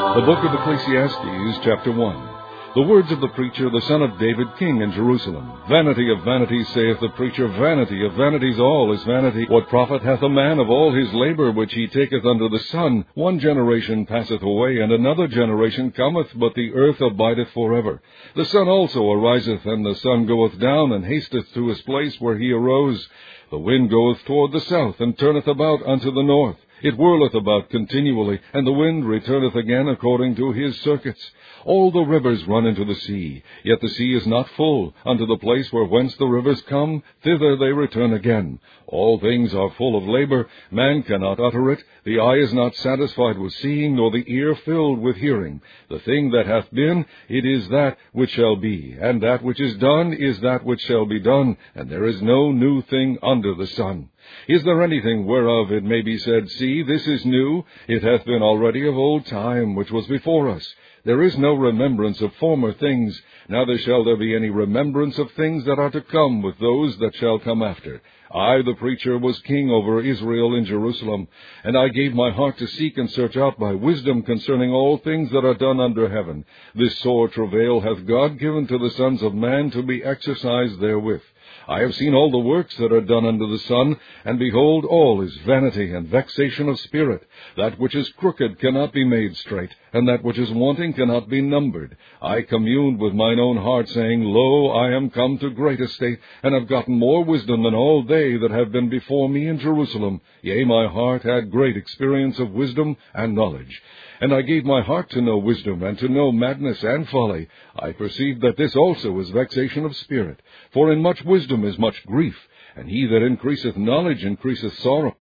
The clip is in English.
The book of Ecclesiastes, chapter 1. The words of the preacher, the son of David, king in Jerusalem. Vanity of vanities, saith the preacher, vanity of vanities, all is vanity. What profit hath a man of all his labor which he taketh under the sun? One generation passeth away, and another generation cometh, but the earth abideth forever. The sun also ariseth, and the sun goeth down, and hasteth to his place where he arose. The wind goeth toward the south, and turneth about unto the north. It whirleth about continually, and the wind returneth again according to his circuits. All the rivers run into the sea, yet the sea is not full. Unto the place where whence the rivers come, thither they return again. All things are full of labor. Man cannot utter it. The eye is not satisfied with seeing, nor the ear filled with hearing. The thing that hath been, it is that which shall be, and that which is done is that which shall be done, and there is no new thing under the sun. Is there anything whereof it may be said, See, this is new? It hath been already of old time, which was before us. There is no remembrance of former things, neither shall there be any remembrance of things that are to come with those that shall come after. I, the preacher, was king over Israel in Jerusalem, and I gave my heart to seek and search out by wisdom concerning all things that are done under heaven. This sore travail hath God given to the sons of man to be exercised therewith. I have seen all the works that are done under the sun, and behold, all is vanity and vexation of spirit. That which is crooked cannot be made straight, and that which is wanting cannot be numbered. I communed with mine own heart, saying, Lo, I am come to great estate, and have gotten more wisdom than all they that have been before me in Jerusalem. Yea, my heart had great experience of wisdom and knowledge. And I gave my heart to know wisdom, and to know madness and folly. I perceived that this also is vexation of spirit. For in much wisdom is much grief, and he that increaseth knowledge increaseth sorrow.